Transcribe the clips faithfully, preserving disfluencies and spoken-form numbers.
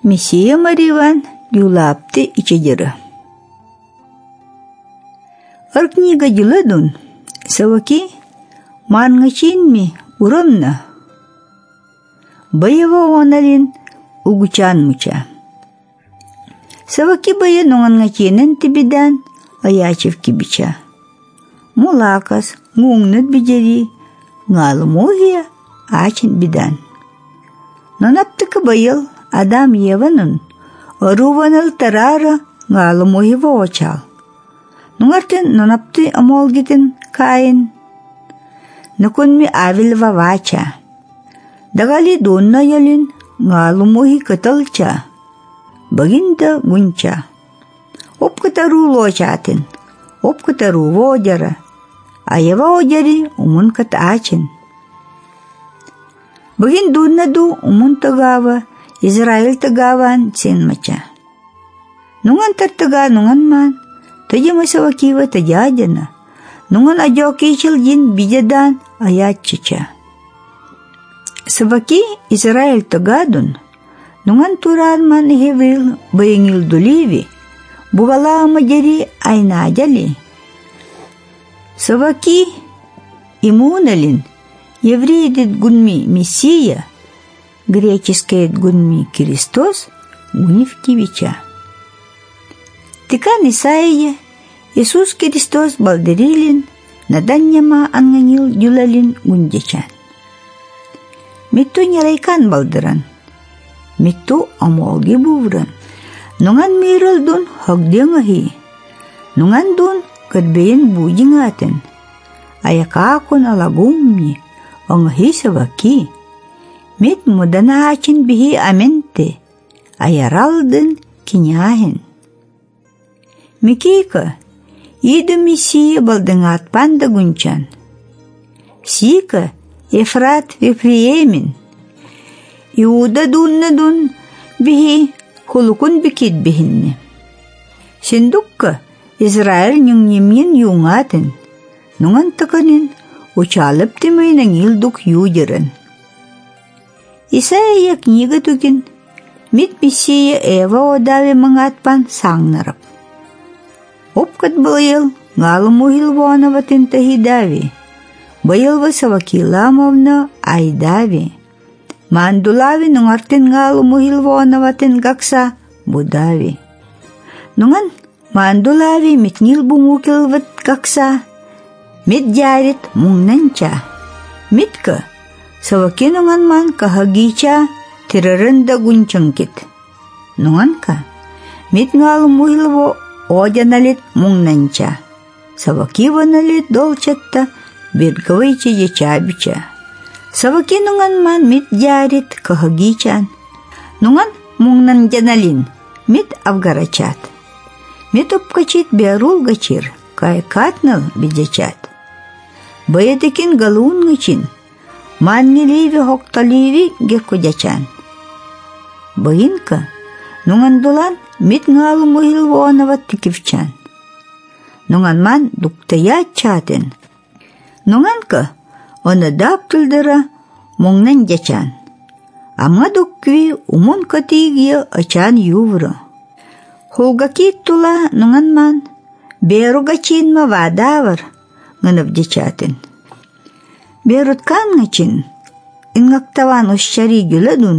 Мессия Мариван юлапты ичедері. Ыр книга юладун, саваки мангачин урамна. Баява оналин угучан муча. Саваки бая нунгангачинен тибидан аячев кибича. Мулакас гунгнут биджери нгалмогия ачин бидан. Нанаптыка байыл Адам Еванын оруваныл тарара нгалмогива очал. Нунгартен нанапты амолгитин Каин. Накунми авилва вача. Дагали донна ялин нгалмоги каталча. Багинда гунча. Опкатару лочатин. Опкатару водяра. А ева одяри умун кат ачин. Багин дуннаду умун тагава Израиль тагаван цинмача. Нунган тартага нунган ман. Таджима савакива таджадяна. Нунган аджокичил жин биджадан аятчича. Саваки Израиль тагадун. Нунган туран ман хеврил баянгил дуливи. Бугала маджари айнаджали. Саваки имуналин. Евреидит гунми Мессия. Греческое гунми Христос. Гунивкивича. Тикан Исаия, Иисус Христос балдерилин, наданняма анганил юлалин гундячан. Митту нерайкан балдыран, митту амолги бувран, нунган миралдун хагденгахи, нунган дун кадбейн будингатен, аякакун алагумни, ангахи саваки, мит муданачин бихи аменте, аяралдын киняхен. Микейка, иду Мессия балдынгат панда гунчан. Сика, Ефрат Вифлеемин. Иуда дунна дун бихи хулукун бикит бихинне. Синдукка, Израиль нюнгнемин юнгатен. Нунган таканин учалып тимайнан илдук юдерен. Исаия книга тугин. Мит Мессия Эва одави мангатпан саңнарап. Опкат байыл нгалмугил вонаватын тахидави. Байылва саваки ламовна айдави. Мандулави нунгартин нгалмугил вонаватын гакса будави. Нунган мандулави митнил бумукилват гакса. Мит jarит мунгнанча. Митка саваки нунган ман кахагича тирарында гунчангкит. Нунганка мит нгалмугил во Одяналит мунгнанча. Савакиваналит долчатта биргавайча ячабича. Саваки нунган ман мит jarит кахагичан. Нунган мунгнанджаналин мит авгарачат. Мит опкачит биарул гачир, кай катнал биджачат. Баядыкин галун гачин, манниливи хокталиви геркудячан. Баянка нунган дулан мит нгалу мухил вонават тикивчан. Нунган ман дуктая чатен. Нунганка она даптылдыра мунгнан жачан. Ама дукви умун катигия ачан ювра. Хулгакит тула нунган ман беругачин ма вадавар нганав жачатен. Беруткан гачин ингактаван ущари гюладун.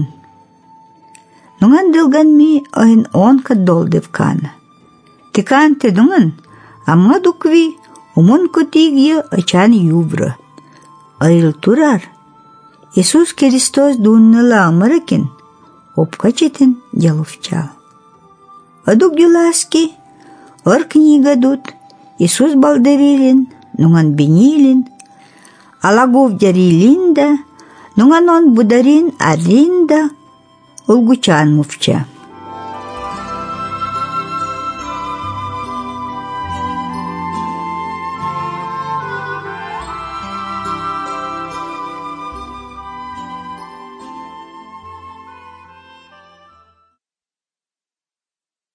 Нунган дылган ми ойн онка долдевкана. Тикан те дунган, амма дукви умун котигия ачан ювра. Айыл турар. Иисус Христос дуннала амаракин, опкачетин яловчал. Адук юласки, ор книга дут, Иисус балдерилин, нунган бенилин, алагов jarилинда, нунган он бударин аринда, Улгучан мувча.